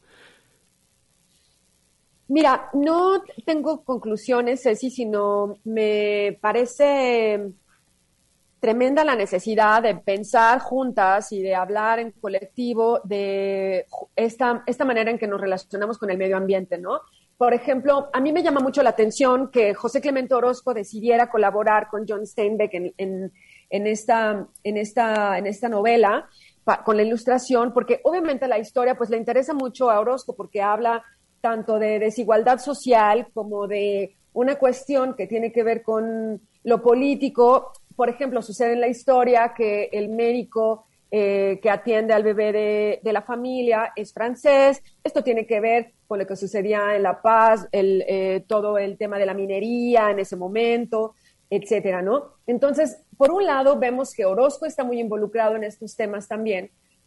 Mira, no tengo conclusiones, Ceci, sino me parece tremenda la necesidad de pensar juntas y de hablar en colectivo de esta, esta manera en que nos relacionamos con el medio ambiente, ¿no? Por ejemplo, a mí me llama mucho la atención que José Clemente Orozco decidiera colaborar con John Steinbeck en, en, en, esta, en, esta, en esta novela pa, con la ilustración, porque obviamente la historia pues le interesa mucho a Orozco porque habla tanto de desigualdad social como de una cuestión que tiene que ver con lo político. Por ejemplo, sucede en la historia que el médico eh, que atiende al bebé de, de la familia es francés. Esto tiene que ver con lo que sucedía en La Paz, el, eh, todo el tema de la minería en ese momento, etcétera, ¿no? Entonces, por un lado, vemos que Orozco está muy involucrado en estos temas también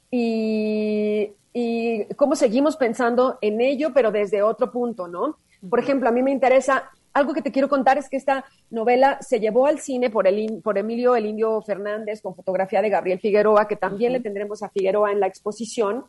y, y cómo seguimos pensando en ello, pero desde otro punto, ¿no? Por ejemplo, a mí me interesa, algo que te quiero contar es que esta novela se llevó al cine por, el, por Emilio el Indio Fernández con fotografía de Gabriel Figueroa, que también uh-huh. le tendremos a Figueroa en la exposición.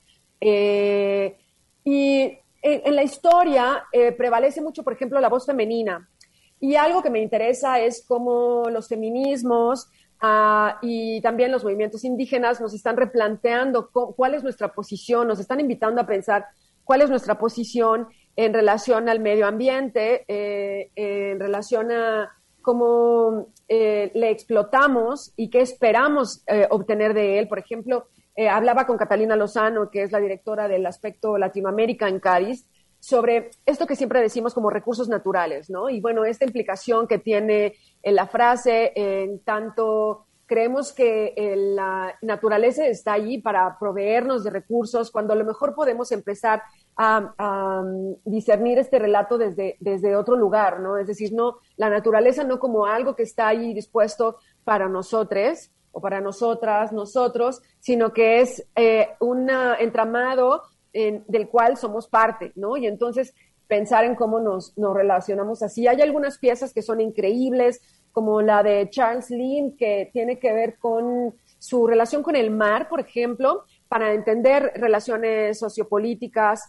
Eh, y en, en la historia eh, prevalece mucho, por ejemplo, la voz femenina. Y algo que me interesa es cómo los feminismos uh, y también los movimientos indígenas nos están replanteando cu- cuál es nuestra posición, nos están invitando a pensar cuál es nuestra posición en relación al medio ambiente, eh, en relación a cómo eh, le explotamos y qué esperamos eh, obtener de él. Por ejemplo, eh, hablaba con Catalina Lozano, que es la directora del aspecto Latinoamérica en Cádiz, sobre esto que siempre decimos como recursos naturales, ¿no? Y bueno, esta implicación que tiene en la frase, en tanto creemos que eh, la naturaleza está allí para proveernos de recursos, cuando a lo mejor podemos empezar a, a discernir este relato desde, desde otro lugar, ¿no? Es decir, no, la naturaleza no como algo que está ahí dispuesto para nosotros o para nosotras, nosotros, sino que es eh, un entramado en, del cual somos parte, ¿no? Y entonces pensar en cómo nos, nos relacionamos así. Hay algunas piezas que son increíbles, como la de Charles Lim, que tiene que ver con su relación con el mar, por ejemplo, para entender relaciones sociopolíticas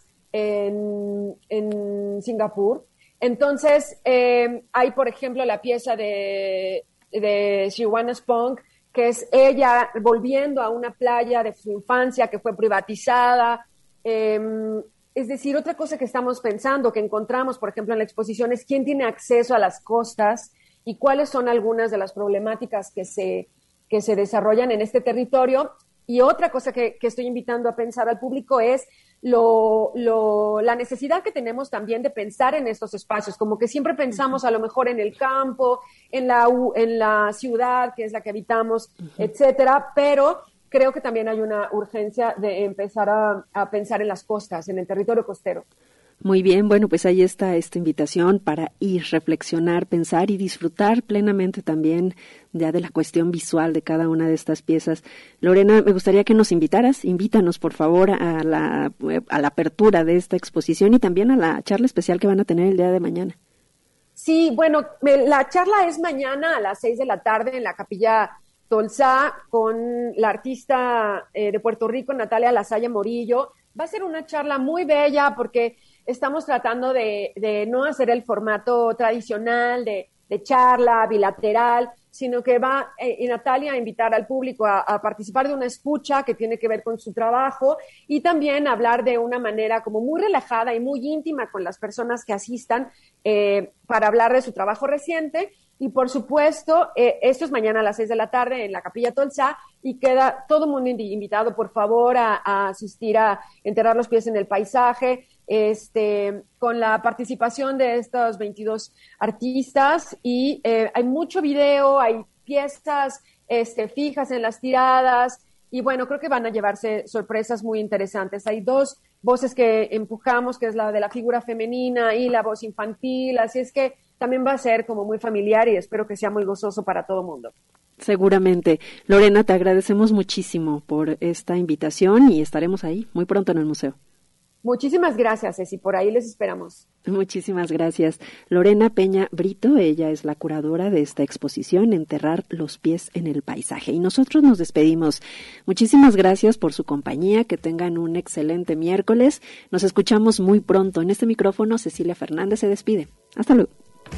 en, en Singapur. Entonces, eh, hay, por ejemplo, la pieza de, de Siwana Spong, que es ella volviendo a una playa de su infancia que fue privatizada. Eh, es decir, otra cosa que estamos pensando, que encontramos, por ejemplo, en la exposición, es quién tiene acceso a las costas y cuáles son algunas de las problemáticas que se, que se desarrollan en este territorio. Y otra cosa que, que estoy invitando a pensar al público es lo, lo, la necesidad que tenemos también de pensar en estos espacios, como que siempre pensamos a lo mejor en el campo, en la, en la ciudad, que es la que habitamos, uh-huh. etcétera, pero creo que también hay una urgencia de empezar a, a pensar en las costas, en el territorio costero. Muy bien, bueno, pues ahí está esta invitación para ir, reflexionar, pensar y disfrutar plenamente también ya de la cuestión visual de cada una de estas piezas. Lorena, me gustaría que nos invitaras, invítanos por favor a la, a la apertura de esta exposición y también a la charla especial que van a tener el día de mañana. Sí, bueno, la charla es mañana a las seis de la tarde en la Capilla Tolsá con la artista eh, de Puerto Rico, Natalia Lasalle Morillo. Va a ser una charla muy bella porque estamos tratando de, de no hacer el formato tradicional de, de charla bilateral, sino que va eh, y Natalia a invitar al público a, a participar de una escucha que tiene que ver con su trabajo y también hablar de una manera como muy relajada y muy íntima con las personas que asistan eh, para hablar de su trabajo reciente. Y por supuesto, eh, esto es mañana a las seis de la tarde en la Capilla Tolsá y queda todo el mundo invitado, por favor, a, a asistir a Enterrar los pies en el paisaje, este, con la participación de estos veintidós artistas y eh, hay mucho video, hay piezas este, fijas en las tiradas y bueno, creo que van a llevarse sorpresas muy interesantes. Hay dos voces que empujamos, que es la de la figura femenina y la voz infantil, así es que también va a ser como muy familiar y espero que sea muy gozoso para todo el mundo. Seguramente. Lorena, te agradecemos muchísimo por esta invitación y estaremos ahí muy pronto en el museo. Muchísimas gracias, Ceci, por ahí les esperamos. Muchísimas gracias. Lorena Peña Brito, ella es la curadora de esta exposición, Enterrar los pies en el paisaje. Y nosotros nos despedimos. Muchísimas gracias por su compañía, que tengan un excelente miércoles. Nos escuchamos muy pronto. En este micrófono, Cecilia Fernández se despide. Hasta luego.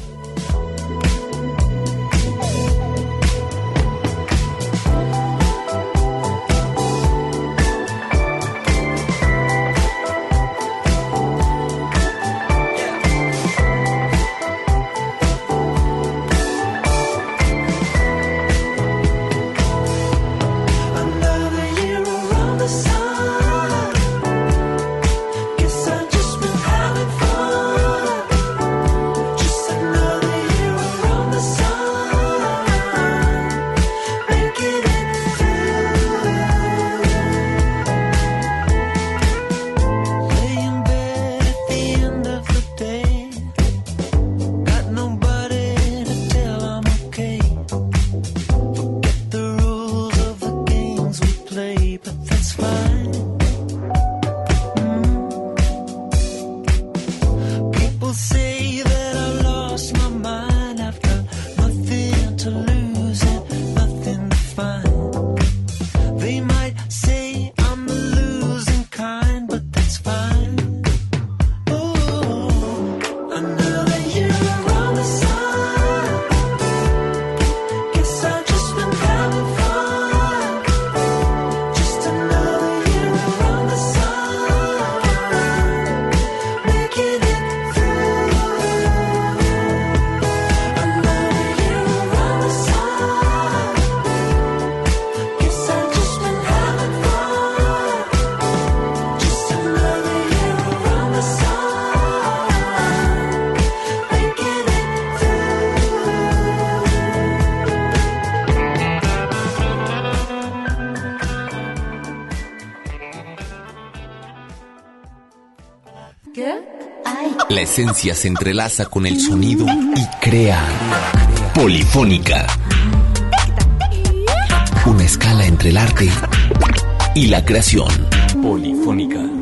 La esencia se entrelaza con el sonido y crea Polifónica. Una escala entre el arte y la creación. Polifónica.